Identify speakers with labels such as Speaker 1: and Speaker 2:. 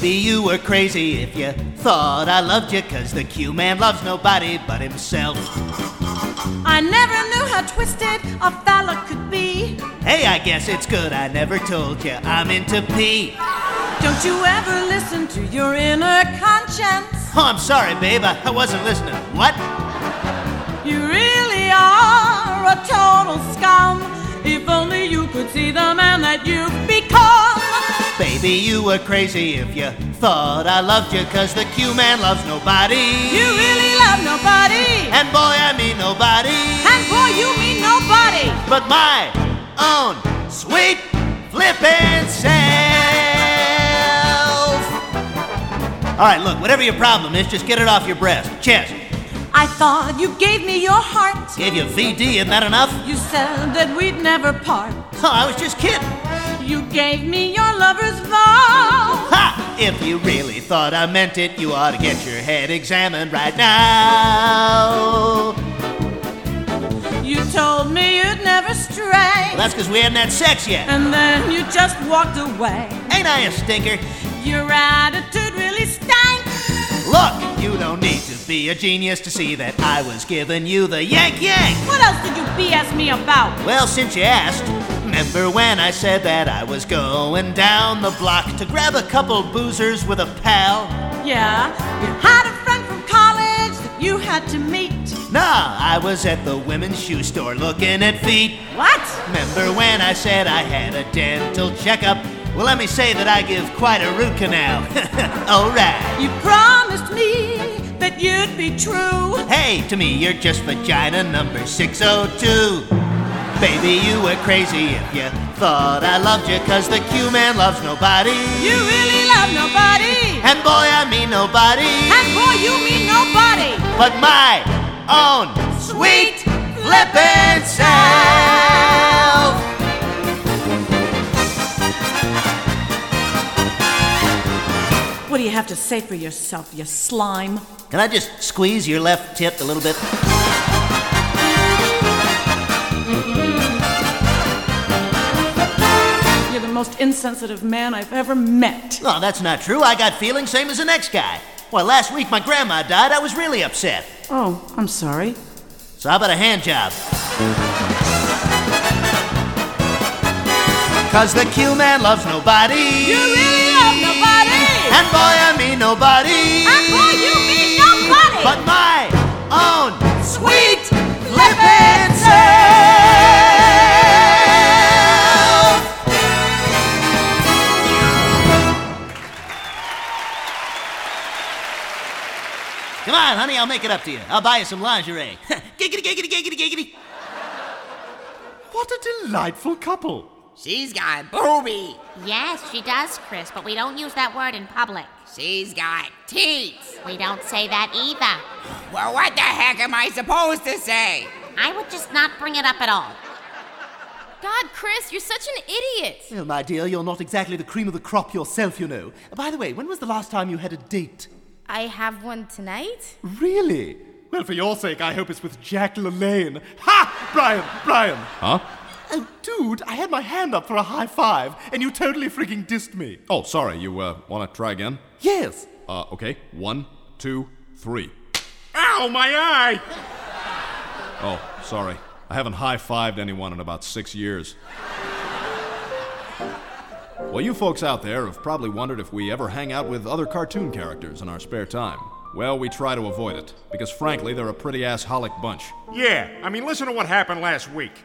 Speaker 1: Baby, you were crazy if you thought I loved you, 'cause the Q-man loves nobody but himself.
Speaker 2: I never knew how twisted a fella could be.
Speaker 1: Hey, I guess it's good I never told you I'm into pee.
Speaker 2: Don't you ever listen to your inner conscience?
Speaker 1: Oh, I'm sorry, babe, I wasn't listening. What?
Speaker 2: You really are a total scum. If only you could see the man that you've become.
Speaker 1: Baby, you were crazy if you thought I loved you, 'cause the Q-man loves nobody.
Speaker 2: You really love nobody.
Speaker 1: And boy, I mean nobody.
Speaker 2: And boy, you mean nobody.
Speaker 1: But my own sweet flippin' self. All right, look, whatever your problem is, just get it off your breast, chest.
Speaker 2: I thought you gave me your heart.
Speaker 1: Gave you VD, isn't that enough?
Speaker 2: You said that we'd never part.
Speaker 1: Oh, I was just kidding.
Speaker 2: You gave me your lover's vow.
Speaker 1: Ha! If you really thought I meant it, you ought to get your head examined right now.
Speaker 2: You told me you'd never stray.
Speaker 1: Well, that's 'cause we hadn't had sex yet.
Speaker 2: And then you just walked away.
Speaker 1: Ain't I a stinker?
Speaker 2: Your attitude really stank.
Speaker 1: Look, you don't need to be a genius to see that I was giving you the yank.
Speaker 2: What else did you BS me about?
Speaker 1: Well, since you asked, remember when I said that I was going down the block to grab a couple boozers with a pal?
Speaker 2: Yeah, you had a friend from college that you had to meet.
Speaker 1: Nah, I was at the women's shoe store looking at feet.
Speaker 2: What?
Speaker 1: Remember when I said I had a dental checkup? Well, let me say that I give quite a root canal. All right.
Speaker 2: You promised me that you'd be true.
Speaker 1: Hey, to me, you're just vagina number 602. Baby, you were crazy if you thought I loved you, 'cause the Q-man loves nobody.
Speaker 2: You really love nobody.
Speaker 1: And boy, I mean nobody.
Speaker 2: And boy, you mean nobody.
Speaker 1: But my own sweet flippin' self.
Speaker 2: What do you have to say for yourself, you slime?
Speaker 1: Can I just squeeze your left tit a little bit?
Speaker 2: You're the most insensitive man I've ever met.
Speaker 1: Oh, that's not true. I got feelings same as the next guy. Well, last week my grandma died. I was really upset.
Speaker 2: Oh, I'm sorry.
Speaker 1: So how about a hand job? 'Cause the Q-man loves nobody.
Speaker 2: You really love nobody.
Speaker 1: And boy, I mean nobody.
Speaker 2: And boy, you mean nobody.
Speaker 1: But my own sweet flippin' self. Come on, honey, I'll make it up to you. I'll buy you some lingerie. Giggity, giggity, giggity, giggity.
Speaker 3: What a delightful couple.
Speaker 4: She's got booby.
Speaker 5: Yes, she does, Chris, but we don't use that word in public.
Speaker 4: She's got teeth.
Speaker 5: We don't say that either.
Speaker 4: Well, what the heck am I supposed to say?
Speaker 5: I would just not bring it up at all.
Speaker 6: God, Chris, you're such an idiot.
Speaker 3: Well, my dear, you're not exactly the cream of the crop yourself, you know. By the way, when was the last time you had a date?
Speaker 6: I have one tonight?
Speaker 3: Really? Well, for your sake, I hope it's with Jack LaLanne. Ha! Brian!
Speaker 7: Huh?
Speaker 3: Oh, dude, I had my hand up for a high five, and you totally freaking dissed me.
Speaker 7: Oh, sorry. You want to try again?
Speaker 3: Yes.
Speaker 7: Okay. 1, 2, 3.
Speaker 3: Ow, my eye!
Speaker 7: Oh, sorry. I haven't high-fived anyone in about 6 years. Well, you folks out there have probably wondered if we ever hang out with other cartoon characters in our spare time. Well, we try to avoid it, because frankly, they're a pretty assholic bunch.
Speaker 8: Yeah, I mean, listen to what happened last week.